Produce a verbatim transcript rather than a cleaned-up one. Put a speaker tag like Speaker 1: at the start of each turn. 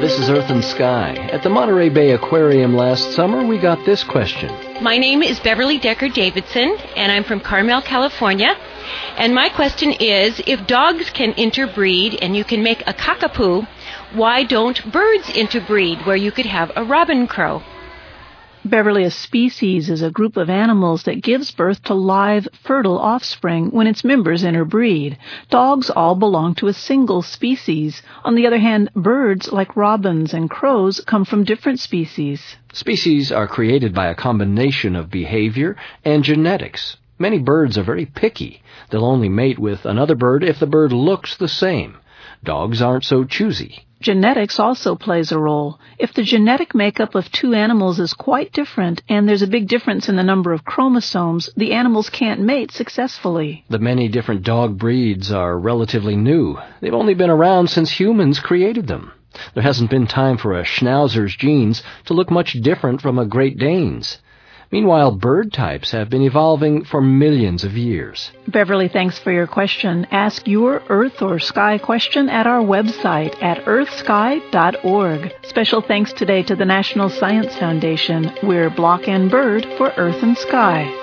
Speaker 1: This is Earth and Sky. At the Monterey Bay Aquarium last summer, we got this question.
Speaker 2: My name is Beverly Decker Davidson, and I'm from Carmel, California. And my question is, if dogs can interbreed and you can make a cockapoo, why don't birds interbreed where you could have a robin crow?
Speaker 3: Beverly, a species is a group of animals that gives birth to live, fertile offspring when its members interbreed. Dogs all belong to a single species. On the other hand, birds, like robins and crows, come from different species.
Speaker 1: Species are created by a combination of behavior and genetics. Many birds are very picky. They'll only mate with another bird if the bird looks the same. Dogs aren't so choosy.
Speaker 3: Genetics also plays a role. If the genetic makeup of two animals is quite different and there's a big difference in the number of chromosomes, the animals can't mate successfully.
Speaker 1: The many different dog breeds are relatively new. They've only been around since humans created them. There hasn't been time for a Schnauzer's genes to look much different from a Great Dane's. Meanwhile, bird types have been evolving for millions of years.
Speaker 3: Beverly, thanks for your question. Ask your Earth or Sky question at our website at earth sky dot org. Special thanks today to the National Science Foundation. We're Block and Bird for Earth and Sky.